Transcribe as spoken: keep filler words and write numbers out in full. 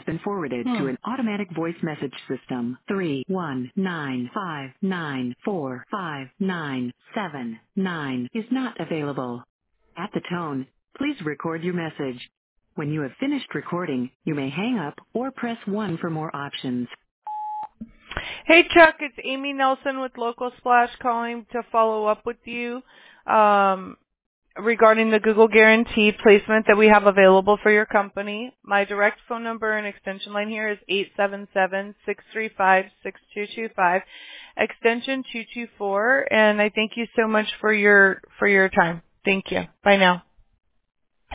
been forwarded Hmm. to an automatic voice message system. three one nine five nine four five nine seven nine is not available. At the tone, please record your message. When you have finished recording, you may hang up or press one for more options. Hey Chuck, it's Amy Nelson with Local Splash calling to follow up with you um, regarding the Google Guarantee placement that we have available for your company. My direct phone number and extension line here is eight seven seven, six three five, six two two five, extension two two four, and I thank you so much for your for your time. Thank you. Bye now.